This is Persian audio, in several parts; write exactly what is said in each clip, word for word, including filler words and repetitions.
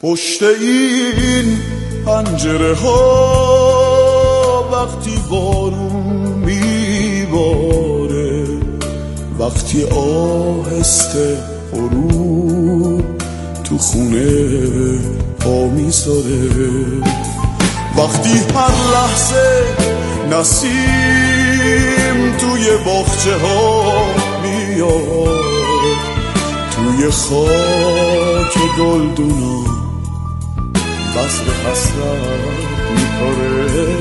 پشت این پنجره ها وقتی بارون میباره، وقتی آهسته غروب تو خونه پا میذاره، وقتی هر لحظه نسیم توی باغچه ها میاد، توی خاک گلدونا بسر حسرت میپاره.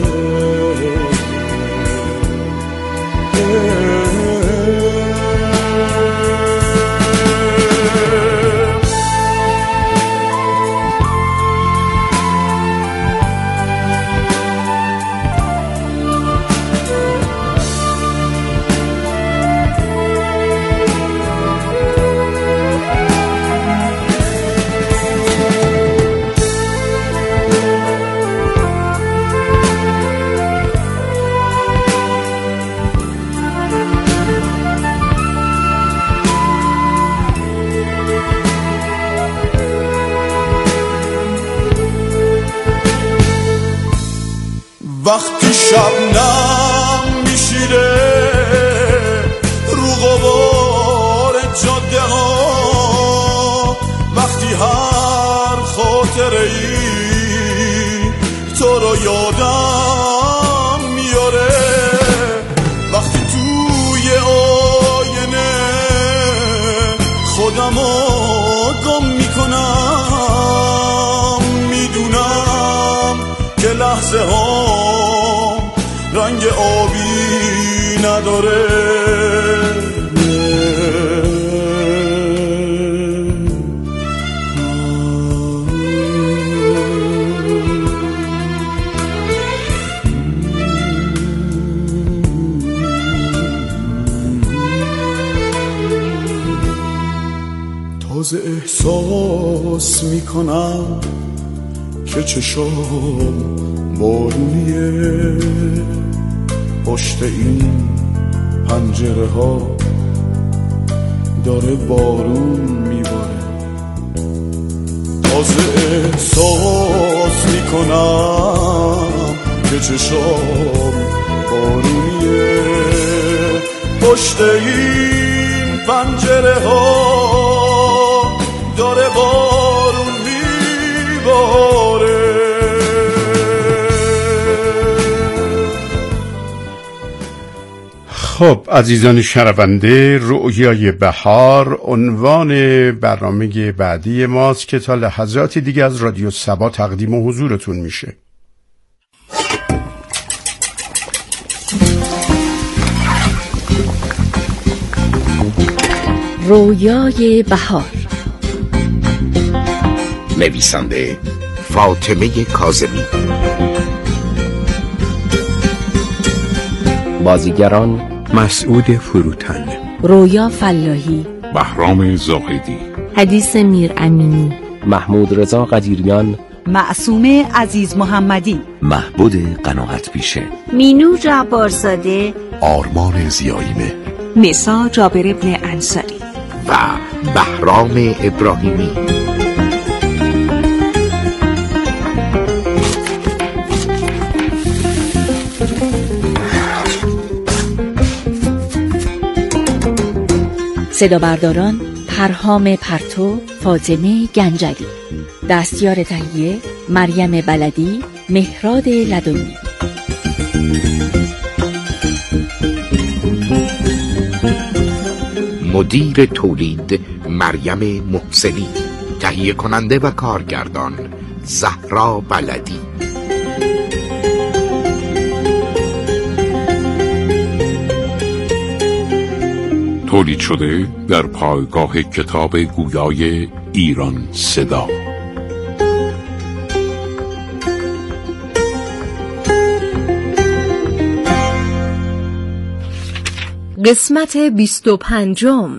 وقتی شبنم میشیره رو غبار جاده ها، وقتی هر خاطره ای تو رو یادم میاره، وقتی توی آینه خودمو گم میکنم، میدونم که لحظه ها رنگ آبی نداره. تازه احساس میکنم که چشام بارونیه، پشت این پنجره ها داره بارون میباره. تازه احساس میکنم که چشام بارونیه، پشت این پنجره ها داره بارون میباره. خب عزیزان شنونده، رؤیای بهار عنوان برنامه بعدی ماست که تا لحظاتی دیگه از رادیو سبا تقدیم و حضورتون میشه. رؤیای بهار، نویسنده فاطمه کاظمی، بازیگران مسعود فروتن، رویا فلاحی، بهرام زاهدی، حدیث میر امینی، محمود رضا قدیریان، معصومه عزیز محمدی، محبود قناعت بیشه، مینو جبارزاده، آرمان زیاییمه، نسا جابر ابن انصاری و بهرام ابراهیمی. صدا برداران پرهام پرتو، فاطمه گنجلی، دستیار تهیه مریم بلدی، مهراد لدنی. مدیر تولید مریم محسنی، تهیه کننده و کارگردان زهرا بلدی. تولید شده در پایگاه کتاب گویای ایران صدا. قسمت بیست و پنجم.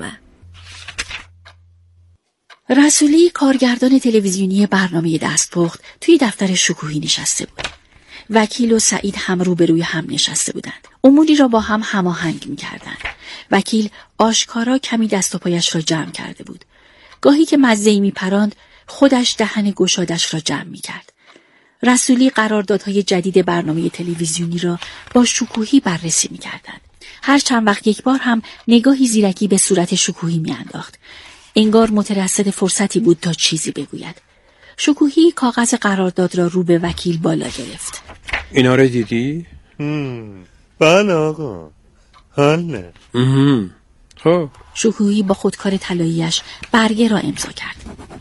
رسولی کارگردان تلویزیونی برنامه دستپخت توی دفتر شکوهی نشسته بود. وکیل و سعید هم روبروی هم نشسته بودند. اموری را با هم هماهنگ می‌کردند. وکیل آشکارا کمی دست و پایش را جمع کرده بود. گاهی که مزه‌ای می‌پراند خودش دهن گشادش را جمع می کرد. رسولی قراردادهای جدید برنامه تلویزیونی را با شکوهی بررسی می کردند. هر چند وقت یک بار هم نگاهی زیرکی به صورت شکوهی می انداخت. انگار مترصد فرصتی بود تا چیزی بگوید. شکوهی کاغذ قرارداد را رو به وکیل بالا گرفت. اینا رو دیدی؟ بله آقا، حاله. خب. شکوهی با خودکار طلایی‌اش برگه را امضا کرد.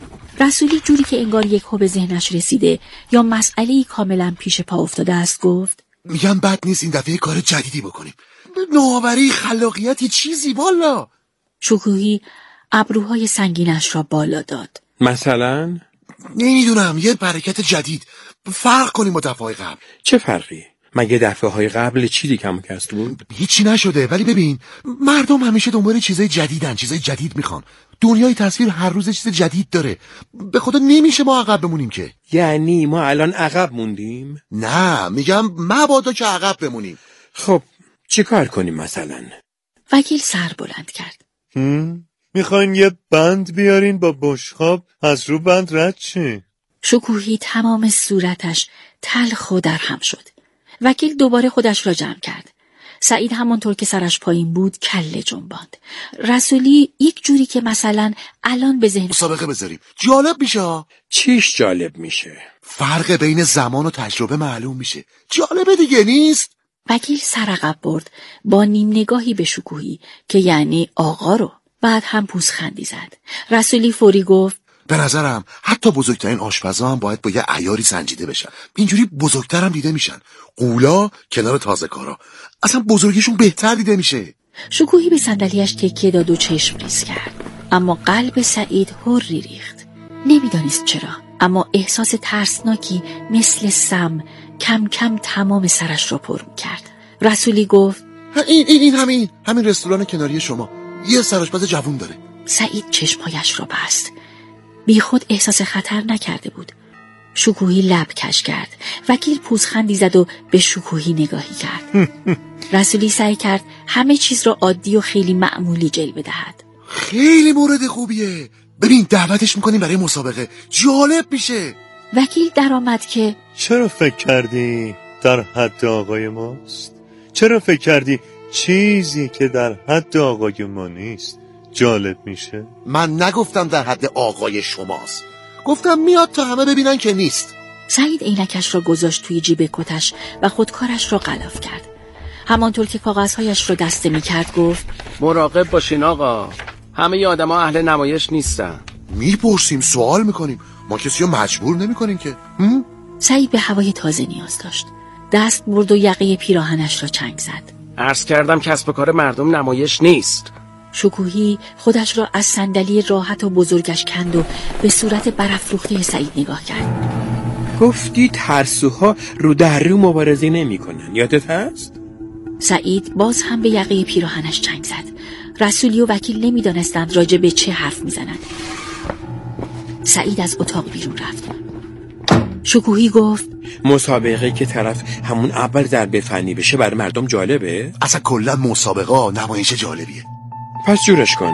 رسولی جوری که انگار یک هو به ذهنش رسیده یا مسئله‌ای کاملا پیش پا افتاده است گفت: میگم بد نیست این دفعه کار جدیدی بکنیم. نوآوری، خلاقیت، چیزی والا. شکوهی ابروهای سنگینش را بالا داد. مثلا؟ نمیدونم، یه حرکت جدید، فرق کنیم با دفعه قبل. چه فرقی؟ مگه دفعه های قبل چیزی کم و کست بود؟ هیچی نشده، ولی ببین مردم همیشه دنبال چیزای جدیدن، چیزای جدید میخوان. دنیای تصویر هر روز چیز جدید داره. به خدا نمیشه ما عقب بمونیم که. یعنی ما الان عقب موندیم؟ نه، میگم مبادا که عقب بمونیم. خب چی کار کنیم مثلا؟ وکیل سر بلند کرد. میخواین یه بند بیارین با بشخاب از رو بند رد چی؟ شکوهی تمام صورتش تلخ و درهم شد. وکیل دوباره خودش را جمع کرد. سعید همانطور که سرش پایین بود کله جنباند. رسولی یک جوری که مثلا الان به ذهن مسابقه بذاریم، جالب میشه. چیش جالب میشه؟ فرق بین زمان و تجربه معلوم میشه. جالبه دیگه نیست؟ وکیل سر عقب برد با نیم نگاهی به شکوهی که یعنی آقا رو. بعد هم پوزخندی زد. رسولی فوری گفت: به نظرم حتی بزرگترین آشپزا هم باید با یه عیاری سنجیده بشن. اینجوری بزرگتر هم دیده میشن. قولا کنار تازه کارا اصلا بزرگیشون بهتر دیده میشه. شکوهی به صندلیاش تکیه داد و چشم ریز کرد. اما قلب سعید هری ریخت. نمیدانست چرا، اما احساس ترسناکی مثل سم کم کم تمام سرش را پر میکرد. رسولی گفت: این این این همین همین رستوران کناری شما یه سرآشپز جوون داره. سعید چشمهایش را بست. بی خود احساس خطر نکرده بود. شکوهی لب کش کرد. وکیل پوزخندی زد و به شکوهی نگاهی کرد. رسولی سعی کرد همه چیز را عادی و خیلی معمولی جلوه دهد. خیلی مورد خوبیه. ببین دعوتش میکنیم برای مسابقه، جالب میشه. وکیل درآمد که چرا فکر کردی در حد آقای ماست؟ چرا فکر کردی چیزی که در حد آقای ما نیست جالب میشه؟ من نگفتم در حد آقای شماست، گفتم میاد تا همه ببینن که نیست. سعید عینکش را گذاشت توی جیب کتش و خودکارش را غلاف کرد. همانطور که کاغذهایش را دسته میکرد گفت: مراقب باشین آقا، همه آدم ها اهل نمایش نیستن. میپرسیم، سوال میکنیم، ما کسی رو مجبور نمیکنیم که. هم؟ سعید به هوای تازه نیاز داشت. دست برد و یقه پیراهنش را چنگ زد. عرض کردم کسب و کار مردم نمایش نیست. شکوهی خودش را از صندلی راحت و بزرگش کند و به صورت برافروخته سعید نگاه کرد. گفتی ترسوها رو در رو مبارزه نمی کنن، یادت هست؟ سعید باز هم به یقه پیراهنش چنگ زد. رسولی و وکیل نمی دانستند راجع به چه حرف می زنند. سعید از اتاق بیرون رفت. شکوهی گفت: مسابقه که طرف همون اول ضربه فنی بشه برای مردم جالبه؟ اصلا کلا مسابقه نمایش جالبیه. پس جورش کن.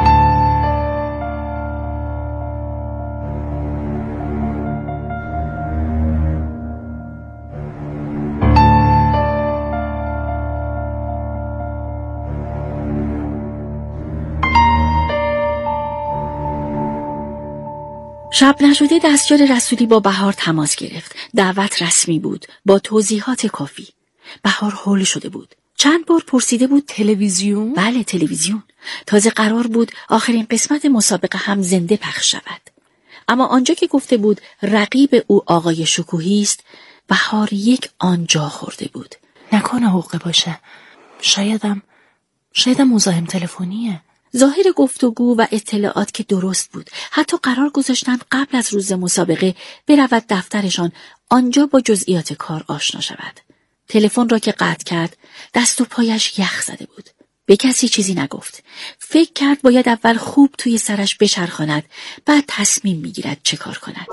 شب نشده دستیار رسولی با بهار تماس گرفت. دعوت رسمی بود با توضیحات کافی. بهار هول شده بود. چند بار پرسیده بود تلویزیون؟ بله تلویزیون. تازه قرار بود آخرین قسمت مسابقه هم زنده پخش شود. اما آنجا که گفته بود رقیب او آقای شکوهی است، بهار یک آنجا خورده بود. نکنه حقه باشه. شایدم شایدم مزاحم تلفنیه. ظاهر گفتگو و اطلاعات که درست بود. حتی قرار گذاشتند قبل از روز مسابقه برود دفترشان، آنجا با جزئیات کار آشنا شود. تلفن را که قطع کرد دست و پایش یخ زده بود. به کسی چیزی نگفت. فکر کرد باید اول خوب توی سرش بچرخاند، بعد تصمیم میگیرد چه کار کند.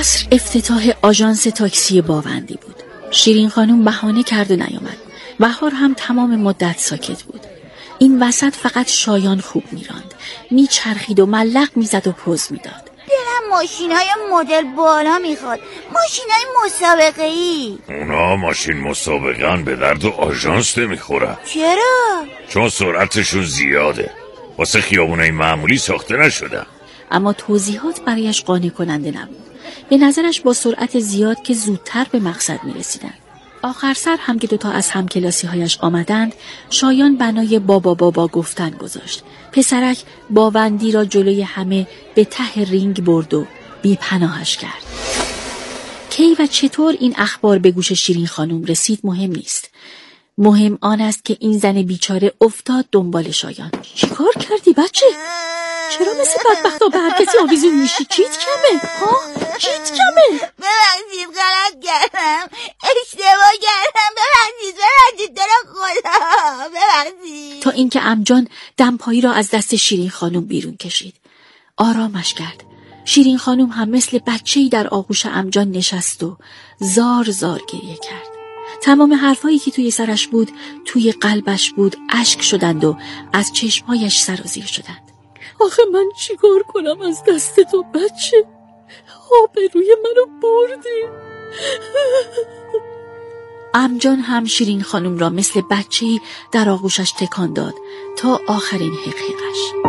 عصر افتتاح آژانس تاکسی باوندی بود. شیرین خانم بهانه کرد و نیامد. بهار هم تمام مدت ساکت بود. این وسط فقط شایان خوب میراند، میچرخید و ملق میزد و پوز میداد. دلم ماشینای مدل بالا میخواد، ماشینای مسابقه ای. اونا ماشین مسابقه‌ان به درد و آژانس نمیخورن. چرا؟ چون سرعتشون زیاده، واسه خیابونای معمولی ساخته نشدن. اما توضیحات برایش قانع کننده نبود. به نظرش با سرعت زیاد که زودتر به مقصد میرسیدن. آخر سر هم که دوتا از همکلاسی هایش آمدند، شایان بنای بابا بابا گفتن گذاشت. پسرک باوندی را جلوی همه به ته رینگ برد و بی پناهش کرد. کی و چطور این اخبار به گوش شیرین خانم رسید مهم نیست. مهم آن است که این زن بیچاره افتاد دنبال شایان. چیکار کردی بچه؟ چرا مثل بدبختا به هر کسی آویزون میشی؟ چیت کمه؟ ها؟ چیت کمه؟ ببخشید غلط کردم، اشتباه کردم، ببخشید ببخشید در خدا ببخشید. تا اینکه عمجان دمپایی را از دست شیرین خانم بیرون کشید. آرامش کرد. شیرین خانم هم مثل بچه‌ای در آغوش عمجان نشست و زار زار گریه کرد. تمام حرفایی که توی سرش بود توی قلبش بود، اشک شدند و از چشمهایش سرازیر شدند. آخه من چیکار کنم از دست تو بچه؟ آبروی منو بردی. عمجان هم شیرین خانم را مثل بچه‌ای در آغوشش تکان داد تا آخرین حقیقش.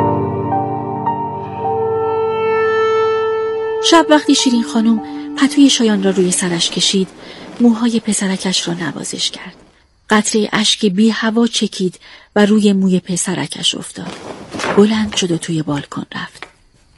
شب وقتی شیرین خانم پتوی شایان را روی سرش کشید، موهای پسرکش را نوازش کرد. قطره اشک بی هوا چکید و روی موی پسرکش افتاد. بلند شد و توی بالکن رفت.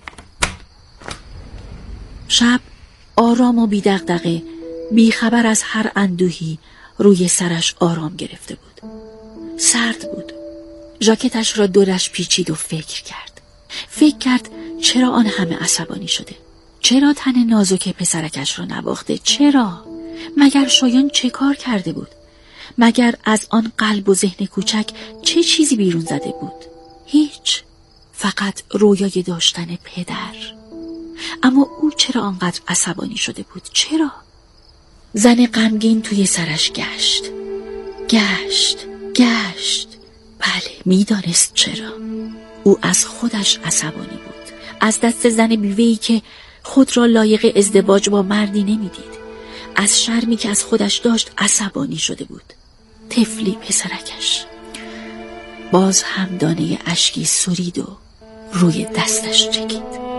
شب آرام و بی دغدغه، بی خبر از هر اندوهی روی سرش آرام گرفته بود. سرد بود. ژاکتش را دورش پیچید و فکر کرد. فکر کرد چرا آن همه عصبانی شده؟ چرا تن نازک پسرکش را نواخته؟ چرا؟ مگر شایان چه کار کرده بود؟ مگر از آن قلب و ذهن کوچک چه چیزی بیرون زده بود؟ هیچ. فقط رویای داشتن پدر. اما او چرا آنقدر عصبانی شده بود؟ چرا؟ زن غمگین توی سرش گشت گشت گشت. بله، میدانست چرا. او از خودش عصبانی بود، از دست زن بیوه‌ای که خود را لایق ازدواج با مردی نمیدید. از شرمی که از خودش داشت عصبانی شده بود. طفلی پسرکش. باز هم دانه اشکی سرید و روی دستش چکید.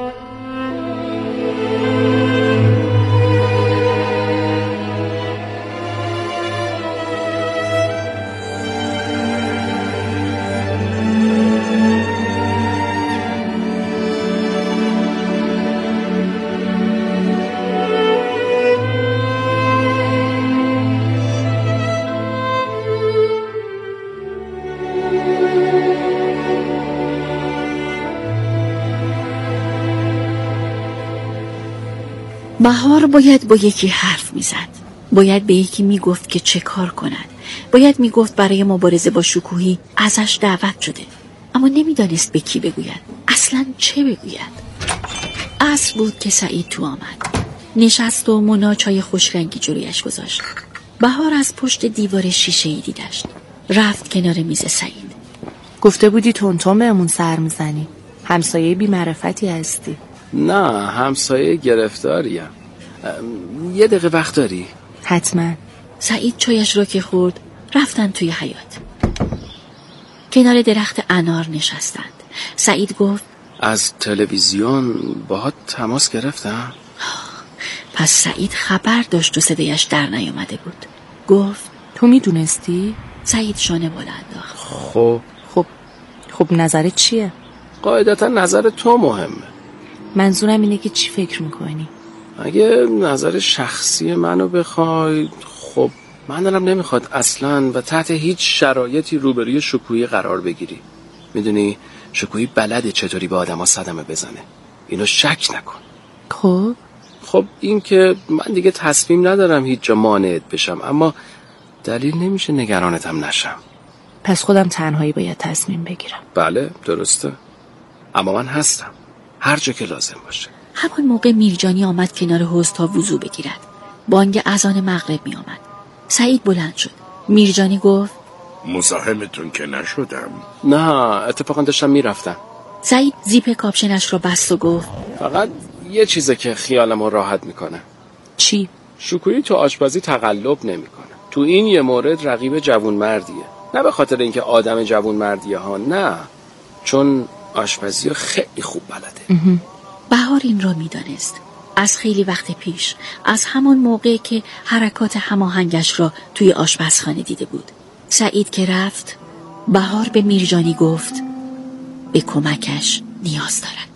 بهار باید با یکی حرف میزد. باید به یکی میگفت که چه کار کند. باید میگفت برای مبارزه با شکوهی ازش دعوت شده. اما نمیدانست به کی بگوید. اصلا چه بگوید. عصر بود که سعید تو آمد. نشست و مونا چای خوشرنگی جلویش گذاشت. بهار از پشت دیوار شیشه‌ای دیدش. رفت کنار میز سعید. گفته بودی تونتون بهمون سر میزنی. همسایه بی معرفتی هستی. نه، همسایه گرفتاریم. یه دقیقه وقت داری؟ حتما. سعید چایش را که خورد رفتن توی حیاط. کنار درخت انار نشستند. سعید گفت از تلویزیون باهات تماس گرفتم؟ پس سعید خبر داشت و صدایش در نیامده بود. گفت تو میدونستی؟ سعید شانه بالا انداخت. خب خب خب نظرت چیه؟ قاعدتا نظر تو مهمه. منظورم اینه که چی فکر میکنی؟ اگه نظر شخصی منو بخوای، خب من دلم نمیخواد اصلا و تحت هیچ شرایطی روبروی شکوهی قرار بگیری. میدونی شکوهی بلده چطوری به آدم ها صدمه بزنه. اینو شک نکن. خب خب این که من دیگه تصمیم ندارم هیچ جا مانعت بشم، اما دلیل نمیشه نگرانتم نشم. پس خودم تنهایی باید تصمیم بگیرم. بله درسته، اما من هستم هر جا که لازم باشه. همان موقع میرجانی آمد کنار حوض تا وضو بگیرد. بانگ اذان مغرب می آمد. سعید بلند شد. میرجانی گفت مزاحمتون که نشدم. نه اتفاقا داشتم میرفتم. سعید زیپ کاپشنش را بست و گفت فقط یه چیزه که خیالمو راحت میکنه. چی؟ شکویی تو آشپزی تقلب نمیکنه. تو این یه مورد رقیب جوون مردیه. نه به خاطر اینکه آدم جوون مردیه ها، نه، چون آشپزی خیلی خوب بلده. بهار این را میدانست. از خیلی وقت پیش، از همان موقعی که حرکات هماهنگش را توی آشپزخانه دیده بود. سعید که رفت، بهار به میرجانی گفت به کمکش نیاز دارد.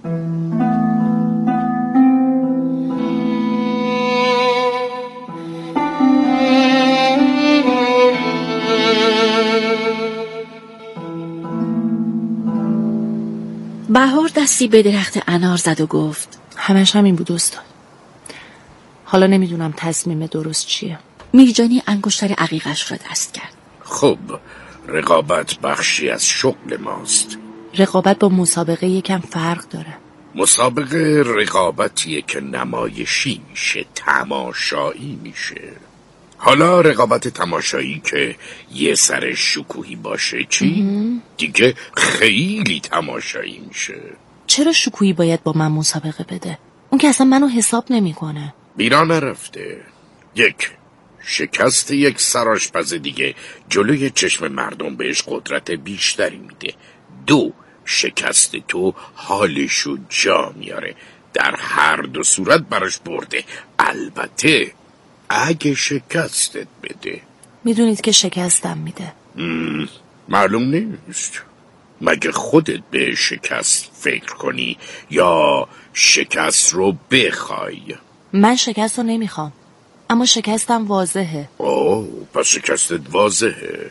بهار دستی به درخت انار زد و گفت همش همین بود استاد. حالا نمیدونم تصمیم درست چیه. میرجانی انگشتر عقیقش را دست کرد. خب رقابت بخشی از شغل ماست. رقابت با مسابقه یکم فرق داره. مسابقه رقابتیه که نمایشی میشه، تماشایی میشه. حالا رقابت تماشایی که یه سر شکوهی باشه چی؟ امه. دیگه خیلی تماشایی میشه. چرا شکوهی باید با من مسابقه بده؟ اون که اصلا منو حساب نمیکنه. بیرا نرفته. یک، شکست یک سرآشپز دیگه جلوی چشم مردم بهش قدرت بیشتری میده. دو، شکست تو حالشو جا میاره. در هر دو صورت براش برده. البته اگه شکستت بده. میدونید که شکستم میده. معلوم نیست. مگه خودت به شکست فکر کنی یا شکست رو بخوای؟ من شکست رو نمیخوام، اما شکستم واضحه. اوه، پس شکستت واضحه.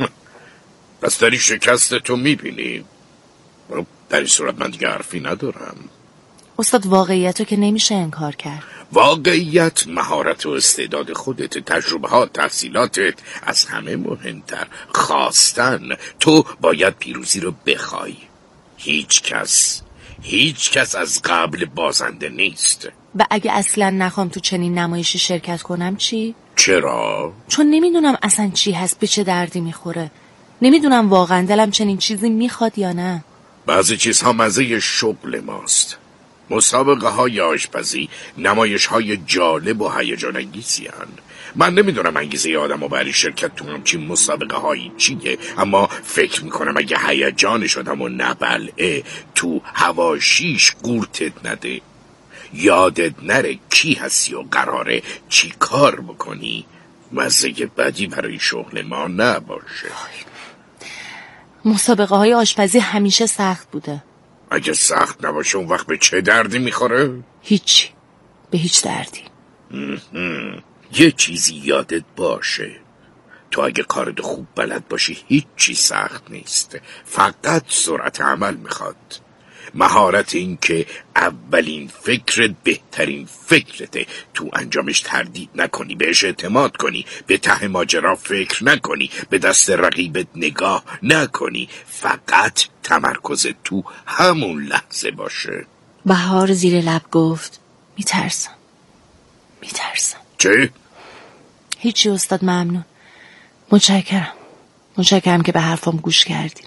پس داری شکستتو میبینی؟ در این صورت من دیگه حرفی ندارم. استاد واقعیت رو که نمیشه انکار کرد. واقعیت مهارت و استعداد خودت، تجربه ها، تحصیلاتت، از همه مهمتر خواستن. تو باید پیروزی رو بخوای. هیچ کس هیچ کس از قبل بازنده نیست. و اگه اصلا نخوام تو چنین نمایشی شرکت کنم چی؟ چرا؟ چون نمیدونم اصلا چی هست، به چه دردی میخوره. نمیدونم واقعا دلم چنین چیزی میخواد یا نه. بعضی چیزها مزه شغل ماست. مسابقه های آشپزی نمایش های جالب و هیجان انگیزی هستند. من نمیدونم انگیزه آدم و برای شرکت تو همچین مسابقه هایی چیه، اما فکر میکنم اگه هیجانش آدم و نبلعه تو هواشیش قورتت نده، یادت نره کی هستی و قراره چی کار بکنی، مزه بدی برای شغل ما نباشه. مسابقه های آشپزی همیشه سخت بوده. اگه سخت نباشه اون وقت به چه دردی میخوره؟ هیچی، به هیچ دردی. یه چیزی یادت باشه، تو اگه کارت خوب بلد باشی هیچی سخت نیست، فقط سرعت عمل میخواد. مهارت این که اولین فکرت بهترین فکرته، تو انجامش تردید نکنی، بهش اعتماد کنی، به ته ماجرا فکر نکنی، به دست رقیبت نگاه نکنی، فقط تمرکز تو همون لحظه باشه. بهار زیر لب گفت میترسم میترسم. چه؟ هیچی استاد، ممنون. متشکرم متشکرم که به حرفم گوش کردین.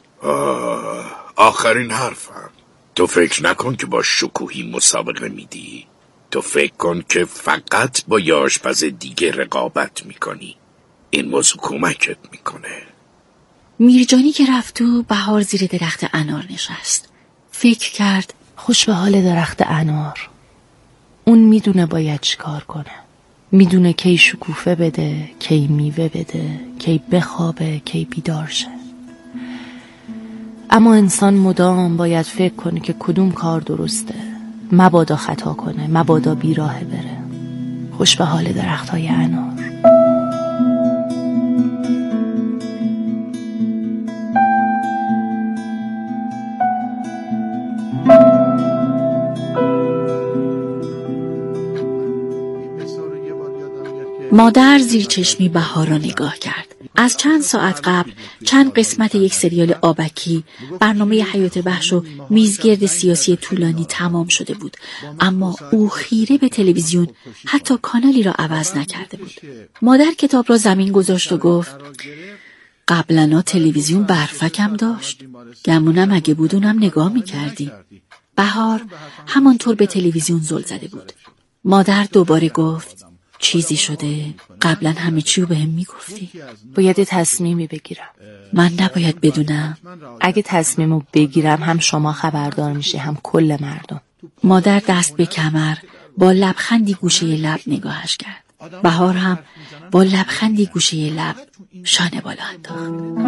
آخرین حرفم. تو فکر نکن که با شکوهی مسابقه میدی. تو فکر کن که فقط با یه آشپز دیگه رقابت میکنی. این موضوع کمکت میکنه. میرجانی که رفت تو، بهار زیر درخت انار نشست. فکر کرد خوش به حال درخت انار. اون میدونه باید چی کار کنه. میدونه کی شکوفه بده، کی میوه بده، کی بخوابه، کی بیدار شه. اما انسان مدام باید فکر کنه که کدوم کار درسته، مبادا خطا کنه، مبادا بیراهه بره. خوش به حال درخت های انار. مادر زیر چشمی بهار را نگاه کرد. از چند ساعت قبل چند قسمت یک سریال آبکی، برنامه حیات وحش و میزگرد سیاسی طولانی تمام شده بود، اما او خیره به تلویزیون حتی کانالی را عوض نکرده بود. مادر کتاب را زمین گذاشت و گفت قبلا تلویزیون برفکم داشت، گمونم اگه بود اونم نگاه میکردی. بهار همانطور به تلویزیون زل زده بود. مادر دوباره گفت چیزی شده؟ قبلا همه چیو بهم میگفتی. باید تصمیمی بگیرم. من نباید بدونم؟ اگه تصمیمو بگیرم هم شما خبردار میشه هم کل مردم. مادر دست به کمر با لبخندی گوشه لب نگاهش کرد. بهار هم با لبخندی گوشه لب شانه بالا انداخت.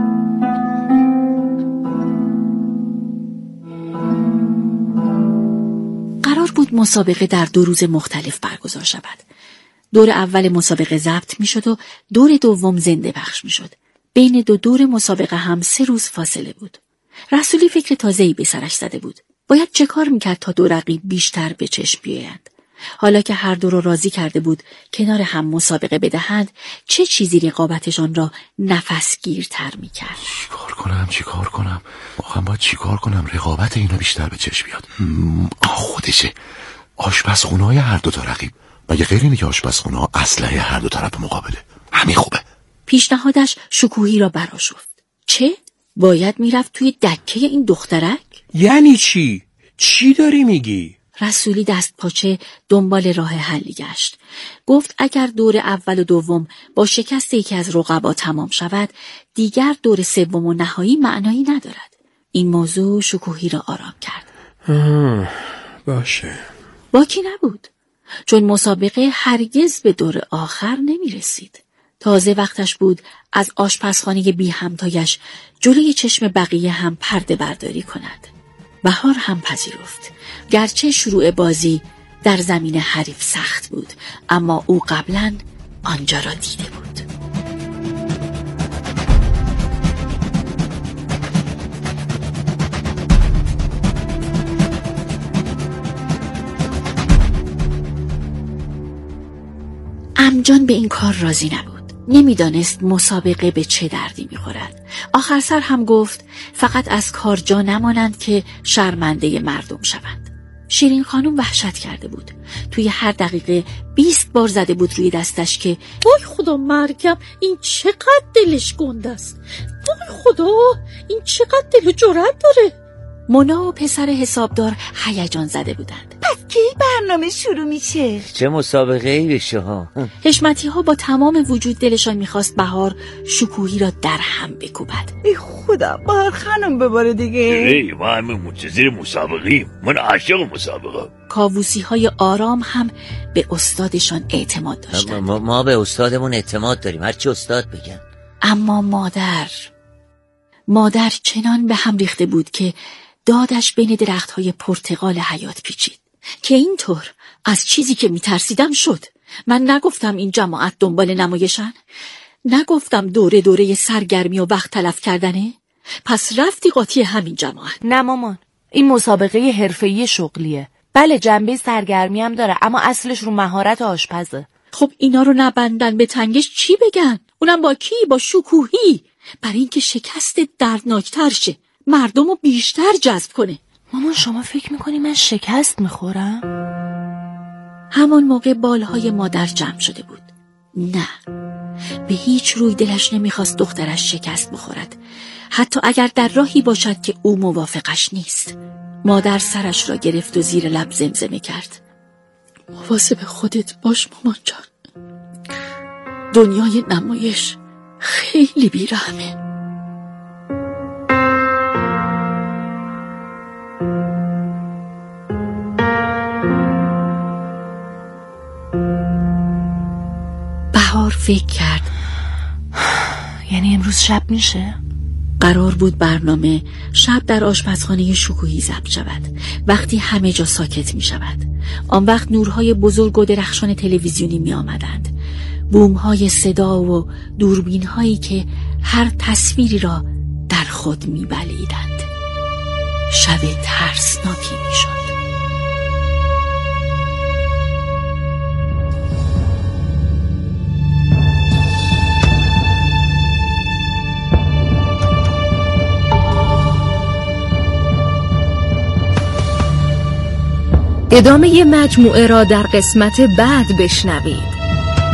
قرار بود مسابقه در دو روز مختلف برگزار شود. دور اول مسابقه ضبط می شد و دور دوم زنده پخش می شد. بین دو دور مسابقه هم سه روز فاصله بود. رسولی فکر تازه‌ای به سرش زده بود. باید چه کار میکرد تا دو رقیب بیشتر به چشم بیایند؟ حالا که هر دو رو راضی کرده بود کنار هم مسابقه بدهند، چه چیزی رقابتشان را نفسگیرتر میکرد؟ چی کار کنم چی کار کنم واقعا باید چی کار کنم رقابت اینا بیشتر به چشم بیاد؟ آه خودشه، آشپزخونه‌های هر دو تا رقیب. مگه غیر اینه که آشپزخونه‌ها اسلحه هر دو طرف مقابله؟ همین خوبه. پیشنهادش شکوهی را برآشفت. چه؟ باید میرفت توی دکه این دخترک؟ یعنی چی؟ چی داری میگی؟ رسولی دست پاچه دنبال راه حلی گشت. گفت اگر دور اول و دوم با شکست یکی از رقبا تمام شود، دیگر دور سوم و نهایی معنایی ندارد. این موضوع شکوهی را آرام کرد. باشه. باکی نبود، چون مسابقه هرگز به دور آخر نمی رسید. تازه وقتش بود از آشپزخانه بی همتایش جلوی چشم بقیه هم پرده برداری کند. بهار هم پذیرفت. گرچه شروع بازی در زمین حریف سخت بود، اما او قبلا آنجا را دیده بود. امجان به این کار راضی نبود. نمیدانست مسابقه به چه دردی میخورد. آخر سر هم گفت فقط از کار جا نمانند که شرمنده مردم شوند. شیرین خانم وحشت کرده بود. توی هر دقیقه بیست بار زده بود روی دستش که وای خدا مرگم، این چقدر دلش گنده است، وای خدا این چقدر دل و جرأت داره. مونا و پسر حسابدار هیجان زده بودند. پس کی برنامه شروع میشه؟ چه مسابقه ای بشه ها؟ حشمتی ها با تمام وجود دلشان میخواست بهار شکوهی را در هم بکوبد. ای خدا بهار خانم بباره دیگه. ای ما همه منتظر مسابقه، من عاشق مسابقه. کاووسی های آرام هم به استادشان اعتماد داشتند. ما, ما به استادمون اعتماد داریم، هرچی استاد بگن. اما مادر مادر چنان به هم ریخته بود که دادش بین درختهای پرتقال حیات پیچید که اینطور از چیزی که میترسیدم شد. من نگفتم این جماعت دنبال نمایشن؟ نگفتم دوره دوره سرگرمی و وقت تلف کردنه؟ پس رفتی قاطی همین جماعت. نه مامان، این مسابقه حرفه‌ای شغلیه. بله جنبه سرگرمی هم داره، اما اصلش رو مهارت آشپزه. خب اینا رو نبندن به تنگش چی بگن؟ اونم با کی؟ با شکوهی، برای اینکه شکست دردناکتر شه، مردم رو بیشتر جذب کنه. مامان شما فکر میکنی من شکست میخورم؟ همان موقع بالهای مادر جمع شده بود. نه، به هیچ روی دلش نمیخواست دخترش شکست بخورد، حتی اگر در راهی باشد که او موافقش نیست. مادر سرش را گرفت و زیر لب زمزمه کرد. مواظب خودت باش مامان جان، دنیای نمایش خیلی بیرحمه. بهار فکر کرد یعنی امروز شب میشه؟ قرار بود برنامه شب در آشپزخانه شکوهی ضبط شود، وقتی همه جا ساکت می شود. آن وقت نورهای بزرگ و درخشان تلویزیونی می آمدند، بومهای صدا و دوربین هایی که هر تصویری را در خود می بلیدند. شب ترسناکی می شد. ادامه مجموعه را در قسمت بعد بشنوید.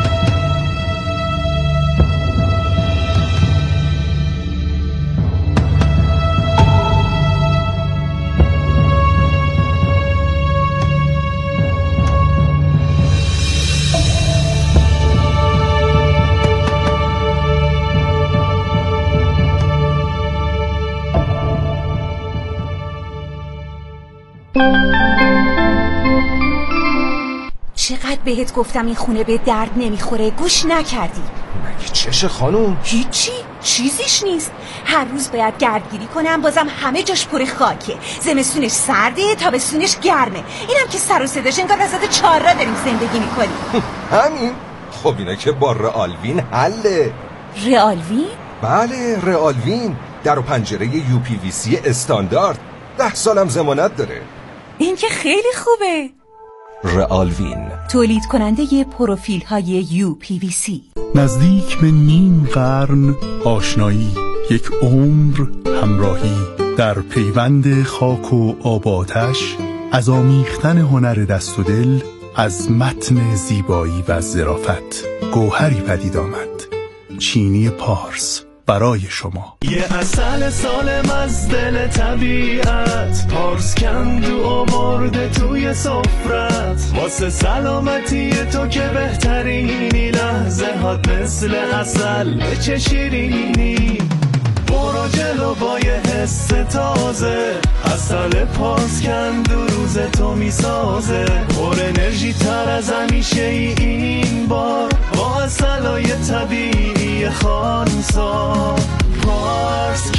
چقدر بهت گفتم این خونه به درد نمیخوره، گوش نکردی. مگه چشه خانوم؟ هیچی، چیزیش نیست. هر روز باید گردگیری کنم، بازم همه جاش پر خاکه. زمستونش سرده، تابستونش گرمه. اینم که سر و صداش انگار وسط چهار راه داریم زندگی میکنیم. همین؟ خب اینا که با رئالوین حله. رئالوین؟ بله رئالوین، در و پنجره یو پی وی سی استاندارد. ده سالم ضمانت داره. این که خیلی خوبه. رئالوین، تولید کننده پروفیل های یو پی وی سی. نزدیک به نیم قرن آشنایی، یک عمر همراهی، در پیوند خاک و آب و آتش، از آمیختن هنر دست و دل، از متن زیبایی و ظرافت گوهری پدید آمد. چینی پارس برای شما. یه عسل سالم از دل طبیعت، پارس کندو آورده توی سفرت، واسه سلامتی تو که بهترینی، لحظه هات مثل عسل به چه شیرینی. برو جلو با یه حس تازه، عسل پارس کندو روز تو میسازه، پر انرژی تر از همیشه ای این بار، با عسلای طبیعی خانسا. پارس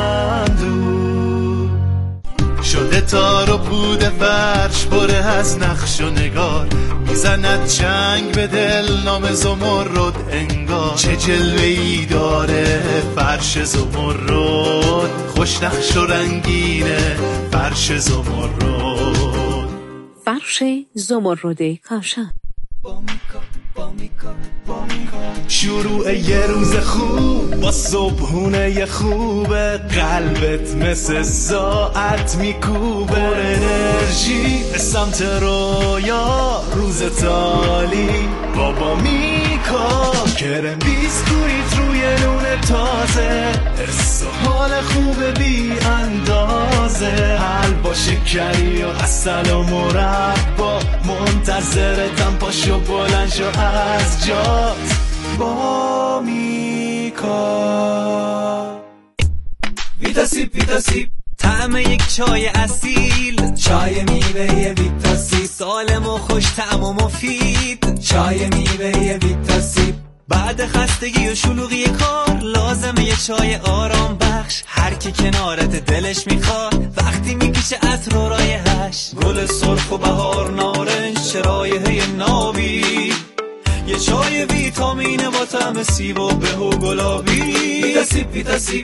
کندو شده تار و پود فرش، بره از نقش و نگار، میزند چنگ به دل نام زمرد انگار. چه جلوه‌ای داره فرش زمرد، خوش نقش و رنگینه فرش زمرد. فرش زمرد کاشان. شروع یه روز خوب با صبحونه خوبه، قلبت مثل ساعت میکوبه، پر انرژی به سمت رویا، روز تالی بابا میکا، کرم بیسکویت روی نون تازه، حس و حال خوب بی اندازه، حلوا شکری و عسل و مربا، منتظرتم پاشو بلند شو از جات با میکا. ویتا سیب ویتا سیب، طعم یک چای اصیل، چای میوه ویتا سیب، سالم و خوش طعم و مفید، چای میوه ویتا سیب. بعد خستگی و شلوغی کار لازمه یه چای آرام بخش، هر کی کنارت دلش میخواد وقتی میکشه عطر و رایحش، گل سرخ و بهار نارنج چه رایحه نابی، یه چای ویتامینه با طعم سیب و به و گلابی. ویتا سیب ویتا سیب.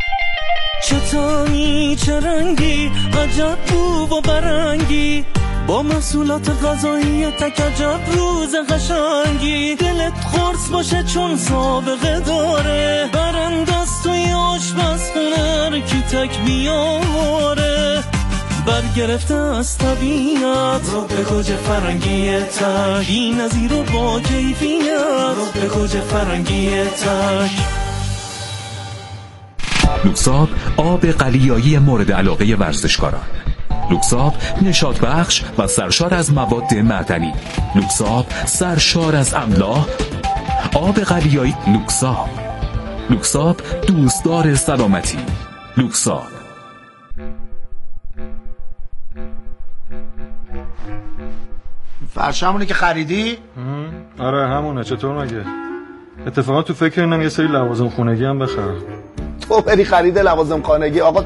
چطوری چه رنگی عجب بو و برنگی، با محصولات غذایی تک عجب روز قشنگی، دلت خورس باشه چون سابقه داره، برندست توی آشپزخونه کی تک بیاره، برگرفته از طبیعت رو به گوجه فرنگی تک، بی نظیر و با کیفیت رو به گوجه فرنگی تک. لوکساب آب قلیایی مورد علاقه ورزشکاران. لوکساب نشاط بخش و سرشار از مواد معدنی. لوکساب سرشار از املاح. آب قلیایی لوکساب. لوکساب دوستدار سلامتی. لوکساب. فرش همونه که خریدی؟ آره همونه. چطور مگه؟ اتفاقا تو فکر اینم یه سری لوازم خونگی هم بخرم. تو بری خرید لوازم خانگی آقا